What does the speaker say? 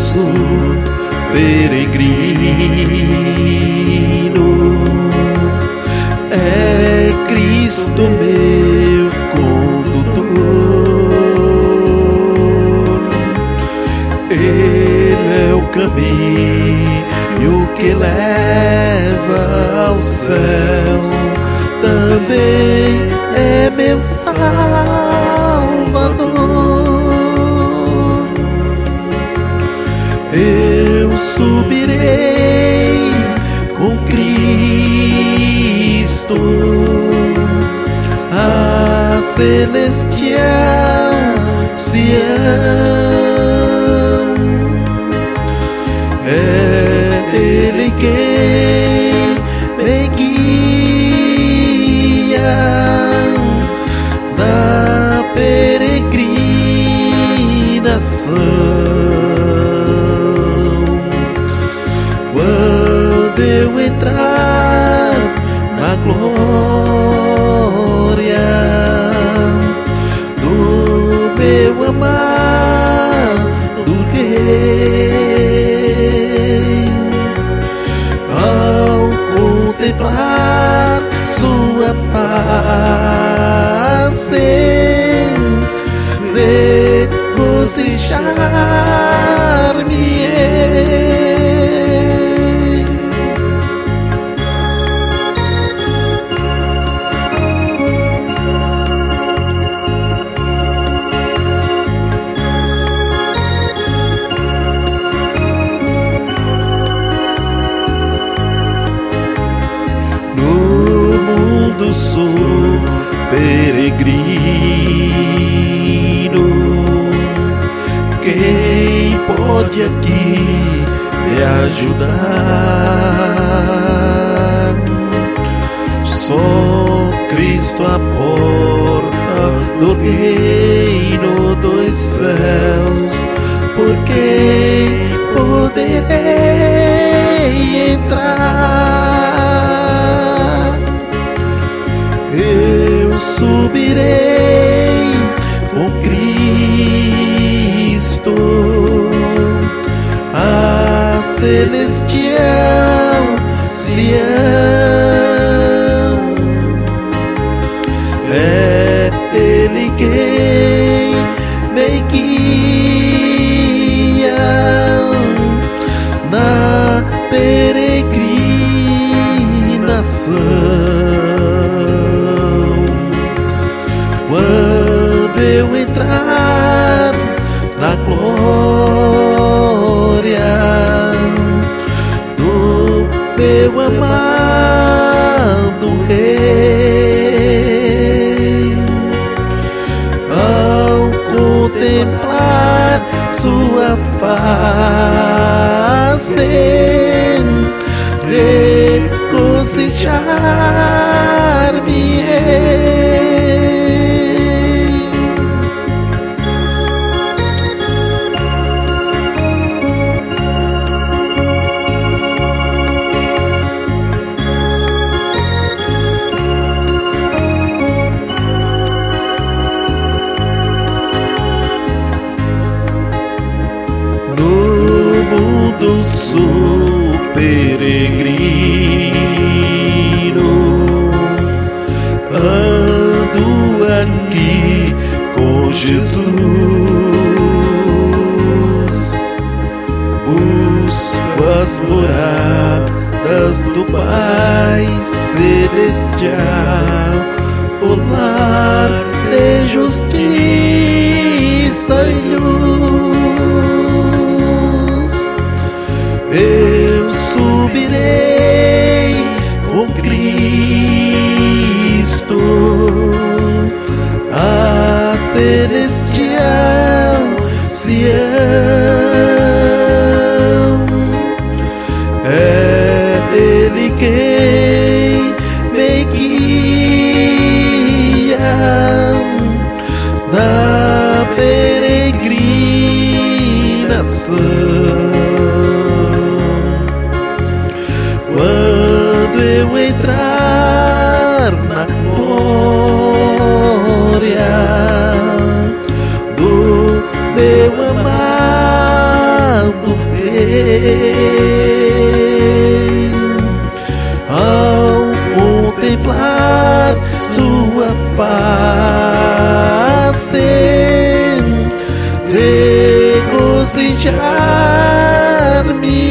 sou peregrino, é Cristo meu condutor. Ele é o caminho que leva ao céu, também é meu Salvador. Eu subirei com Cristo a celestial Sião. É Ele quem me guia na peregrinação. Quando eu entrar na glória do meu amado Rei, ao contemplar sua face, regozijar-me-ei. Sou peregrino, quem pode aqui me ajudar? Só Cristo a porta do reino dos céus, por quem poderei entrar? Eu subirei com Cristo a celestial Sião. É Ele quem me guia na peregrinação. Quando eu entrar na glória do meu amado Rei, ao contemplar sua face, regozijar-me-ei. Sou peregrino, ando aqui com Jesus, busco as moradas do Pai Celestial, o lar de justiça e luz. Eu subirei com Cristo a celestial Sião. É Ele quem me guia na peregrinação. Quando eu entrar na glória do meu amado desejar-me